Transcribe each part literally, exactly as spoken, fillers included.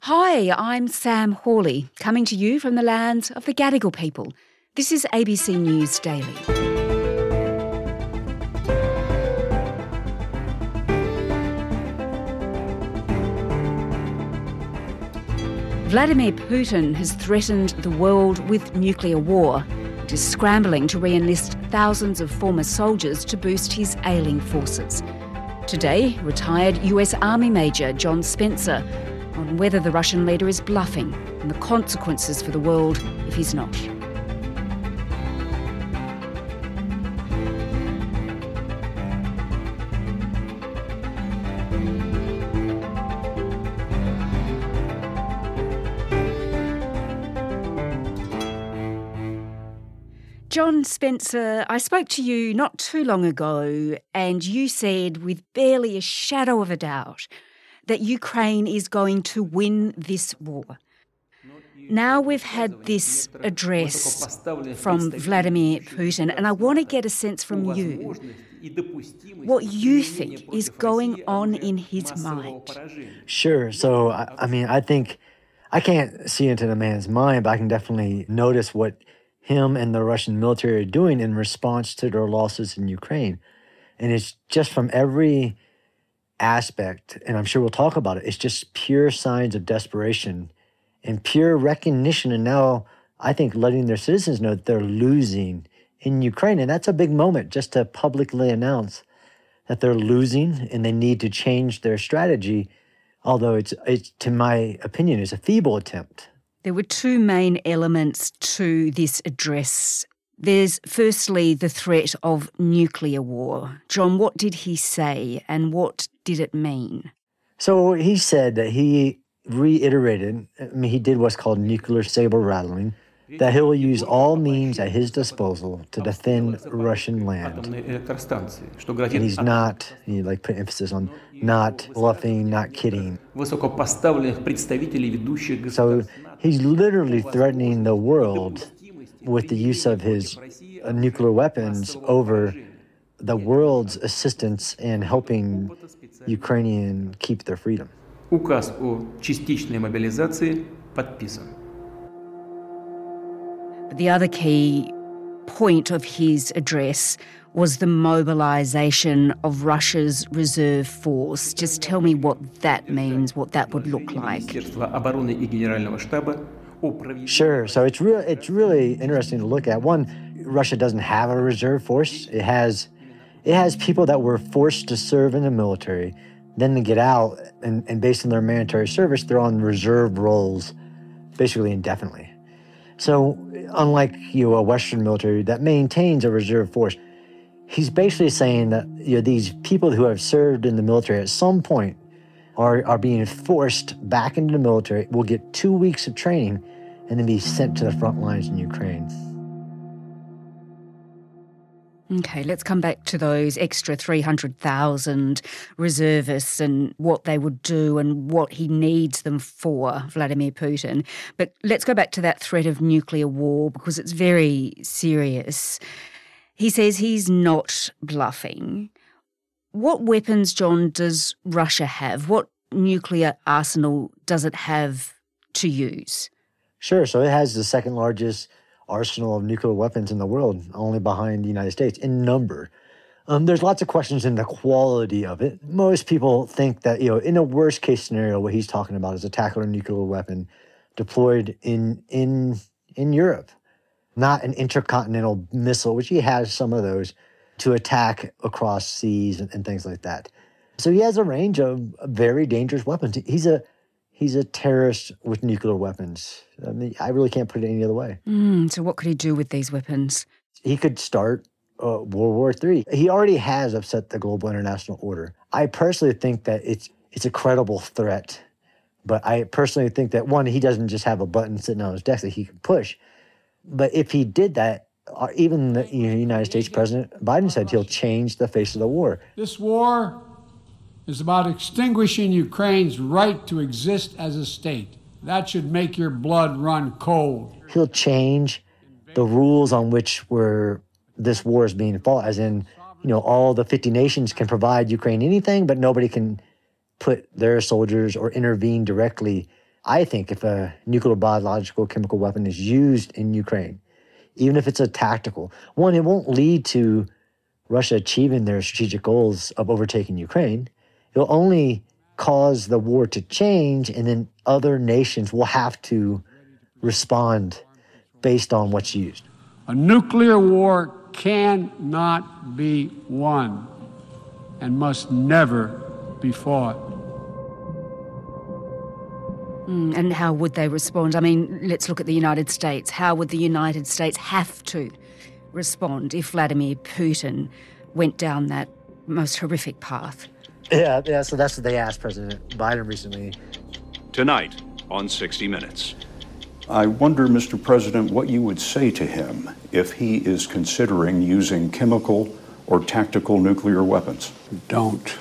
Hi, I'm Sam Hawley, coming to you from the lands of the Gadigal people. This is A B C News Daily. Vladimir Putin has threatened the world with nuclear war and is scrambling to re-enlist thousands of former soldiers to boost his ailing forces. Today, retired U S Army Major John Spencer on whether the Russian leader is bluffing and the consequences for the world if he's not. John Spencer, I spoke to you not too long ago and you said with barely a shadow of a doubt that Ukraine is going to win this war. Now we've had this address from Vladimir Putin, and I want to get a sense from you what you think is going on in his mind. Sure. So, I, I mean, I think I can't see into the man's mind, but I can definitely notice what him and the Russian military are doing in response to their losses in Ukraine. And it's just from every aspect, and I'm sure we'll talk about it, it's just pure signs of desperation and pure recognition. And now I think letting their citizens know that they're losing in Ukraine. And that's a big moment just to publicly announce that they're losing and they need to change their strategy. Although it's, it's to my opinion, is a feeble attempt. There were two main elements to this address. There's firstly the threat of nuclear war. John, what did he say and what did it mean? So he said that he reiterated, I mean, he did what's called nuclear saber rattling, that he will use all means at his disposal to defend Russian land. And he's not, he like put emphasis on not bluffing, not kidding. So he's literally threatening the world with the use of his uh, nuclear weapons over the world's assistance in helping Ukrainians keep their freedom. Указ о частичной мобилизации подписан. The other key point of his address was the mobilization of Russia's reserve force. Just tell me what that means, what that would look like. Sure. So it's real. It's really interesting to look at. One, Russia doesn't have a reserve force. It has, it has people that were forced to serve in the military. Then they get out, and, and based on their military service, they're on reserve roles, basically indefinitely. So unlike you know, a Western military that maintains a reserve force, he's basically saying that you know, these people who have served in the military at some point are, are being forced back into the military, will get two weeks of training, and then be sent to the front lines in Ukraine. Okay, let's come back to those extra three hundred thousand reservists and what they would do and what he needs them for, Vladimir Putin. But let's go back to that threat of nuclear war because it's very serious. He says he's not bluffing. What weapons, John, does Russia have? What nuclear arsenal does it have to use? Sure. So it has the second largest arsenal of nuclear weapons in the world, only behind the United States in number. Um, there's lots of questions in the quality of it. Most people think that, you know, in a worst case scenario, what he's talking about is a tactical nuclear weapon deployed in in in Europe, not an intercontinental missile, which he has some of those, to attack across seas and, and things like that. So he has a range of very dangerous weapons. He's a He's a terrorist with nuclear weapons. I mean, I really can't put it any other way. Mm, so what could he do with these weapons? He could start uh, World War Three. He already has upset the global international order. I personally think that it's it's a credible threat. But I personally think that, one, he doesn't just have a button sitting on his desk that he can push. But if he did that, uh, even the you know, United States President Biden said he'll change the face of the war. This war is about extinguishing Ukraine's right to exist as a state. That should make your blood run cold. He'll change the rules on which we're, this war is being fought, as in, you know, all the fifty nations can provide Ukraine anything, but nobody can put their soldiers or intervene directly I think if a nuclear, biological, chemical weapon is used in Ukraine, even if it's a tactical, one, it won't lead to Russia achieving their strategic goals of overtaking Ukraine. It'll only cause the war to change, and then other nations will have to respond based on what's used. A nuclear war cannot be won and must never be fought. Mm, and how would they respond? I mean, let's look at the United States. How would the United States have to respond if Vladimir Putin went down that most horrific path? Yeah, yeah. So that's what they asked President Biden recently. Tonight on sixty minutes. I wonder, Mister President, what you would say to him if he is considering using chemical or tactical nuclear weapons. Don't.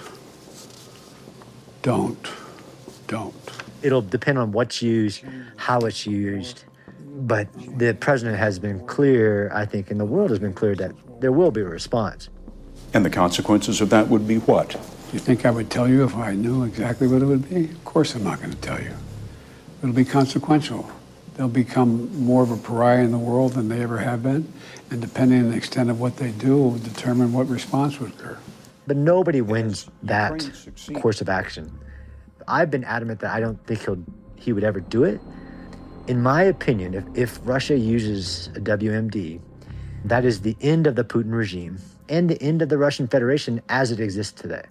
Don't. Don't. It'll depend on what's used, how it's used. But the president has been clear, I think, and the world has been clear that there will be a response. And the consequences of that would be what? You think I would tell you if I knew exactly what it would be? Of course I'm not going to tell you. It'll be consequential. They'll become more of a pariah in the world than they ever have been. And depending on the extent of what they do, will determine what response would occur. But nobody wins that course of action. I've been adamant that I don't think he'll he would ever do it. In my opinion, if, if Russia uses a W M D, that is the end of the Putin regime and the end of the Russian Federation as it exists today.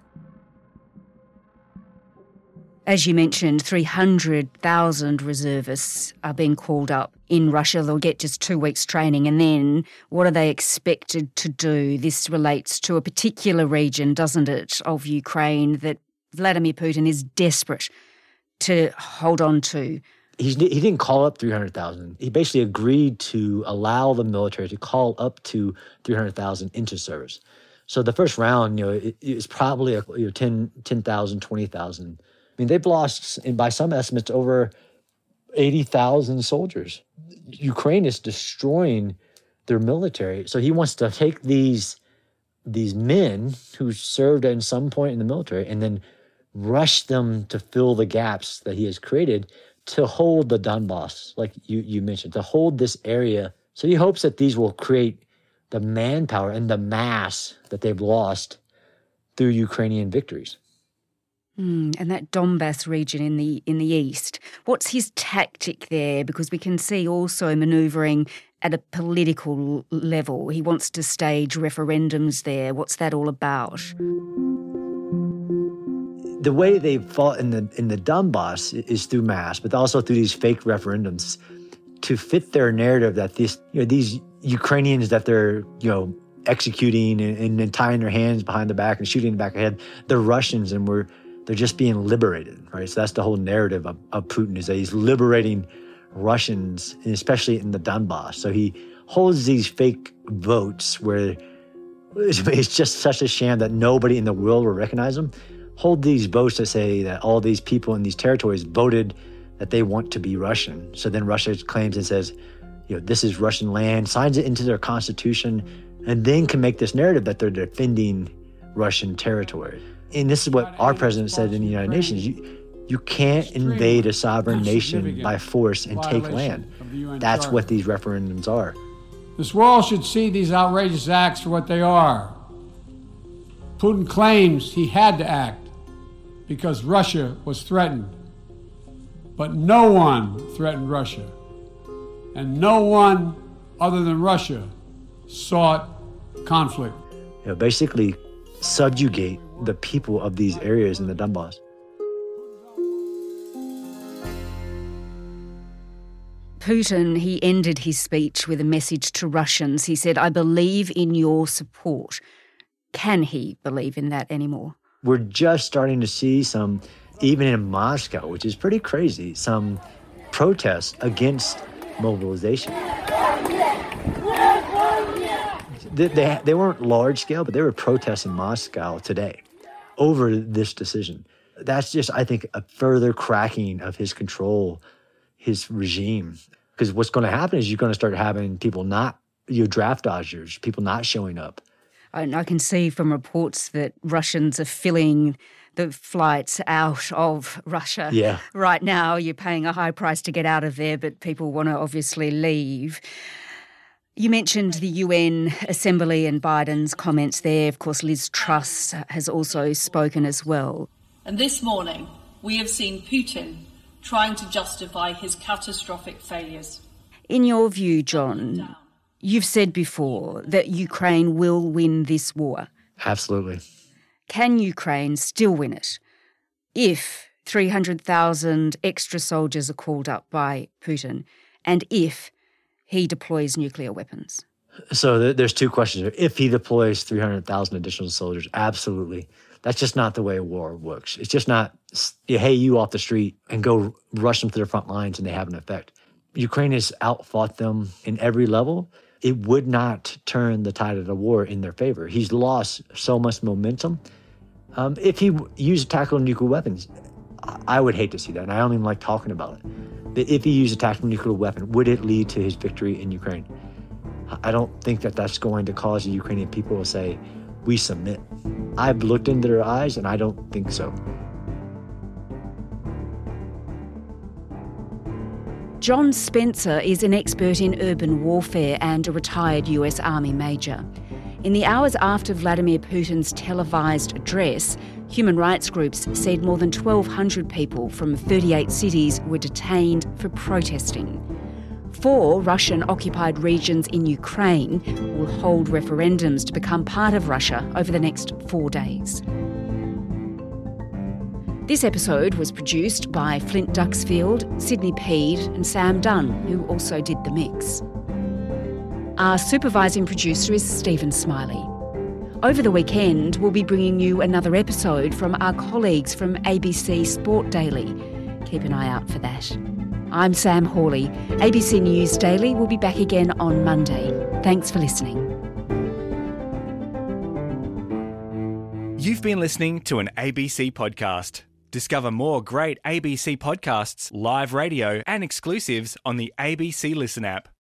As you mentioned, three hundred thousand reservists are being called up in Russia. They'll get just two weeks training. And then what are they expected to do? This relates to a particular region, doesn't it, of Ukraine that Vladimir Putin is desperate to hold on to. He's, he didn't call up three hundred thousand. He basically agreed to allow the military to call up to three hundred thousand into service. So the first round, you know, it, it's probably a, you know, ten, ten thousand, twenty thousand. I mean, they've lost, by some estimates, over eighty thousand soldiers. Ukraine is destroying their military. So he wants to take these, these men who served at some point in the military and then rush them to fill the gaps that he has created to hold the Donbass, like you, you mentioned, to hold this area. So he hopes that these will create the manpower and the mass that they've lost through Ukrainian victories. Mm, and that Donbass region in the in the east, what's his tactic there? Because we can see also manoeuvring at a political level. He wants to stage referendums there. What's that all about? The way they fought in the in the Donbass is through mass, but also through these fake referendums to fit their narrative that these you know these Ukrainians that they're you know executing and, and tying their hands behind the back and shooting in the back of the head, they're Russians and we're they're just being liberated, right? So that's the whole narrative of, of Putin, is that he's liberating Russians, and especially in the Donbass. So he holds these fake votes where it's just such a sham that nobody in the world will recognize them. Hold these votes to say that all these people in these territories voted that they want to be Russian. So then Russia claims and says, you know, this is Russian land, signs it into their constitution, and then can make this narrative that they're defending Russian territory. And this is what our president said in the United Nations. You, you can't invade a sovereign nation by force and take land. That's what these referendums are. This world should see these outrageous acts for what they are. Putin claims he had to act because Russia was threatened. But no one threatened Russia. And no one other than Russia sought conflict. You know, basically subjugate the people of these areas in the Donbass. Putin, he ended his speech with a message to Russians. He said, I believe in your support. Can he believe in that anymore? We're just starting to see some, even in Moscow, which is pretty crazy, some protests against mobilization. They, they, they weren't large scale, but there were protests in Moscow today over this decision. That's just, I think, a further cracking of his control, his regime. Because what's going to happen is you're going to start having people not, you know, draft dodgers, people not showing up. And I can see from reports that Russians are filling the flights out of Russia. Yeah. Right now, you're paying a high price to get out of there, but people want to obviously leave. You mentioned the U N Assembly and Biden's comments there. Of course, Liz Truss has also spoken as well. And this morning, we have seen Putin trying to justify his catastrophic failures. In your view, John, you've said before that Ukraine will win this war. Absolutely. Can Ukraine still win it if three hundred thousand extra soldiers are called up by Putin and if he deploys nuclear weapons? So th- there's two questions. If he deploys three hundred thousand additional soldiers, absolutely. That's just not the way war works. It's just not, hey, you off the street and go rush them to the front lines and they have an effect. Ukraine has outfought them in every level. It would not turn the tide of the war in their favor. He's lost so much momentum. Um, if he used tactical nuclear weapons, I would hate to see that, and I don't even like talking about it. But if he used a tactical nuclear weapon, would it lead to his victory in Ukraine? I don't think that that's going to cause the Ukrainian people to say, we submit. I've looked into their eyes, and I don't think so. John Spencer is an expert in urban warfare and a retired U S Army major. In the hours after Vladimir Putin's televised address, human rights groups said more than twelve hundred people from thirty-eight cities were detained for protesting. Four Russian-occupied regions in Ukraine will hold referendums to become part of Russia over the next four days. This episode was produced by Flint Duxfield, Sydney Peed and Sam Dunn, who also did the mix. Our supervising producer is Stephen Smiley. Over the weekend, we'll be bringing you another episode from our colleagues from A B C Sport Daily. Keep an eye out for that. I'm Sam Hawley. A B C News Daily will be back again on Monday. Thanks for listening. You've been listening to an A B C podcast. Discover more great A B C podcasts, live radio and exclusives on the A B C Listen app.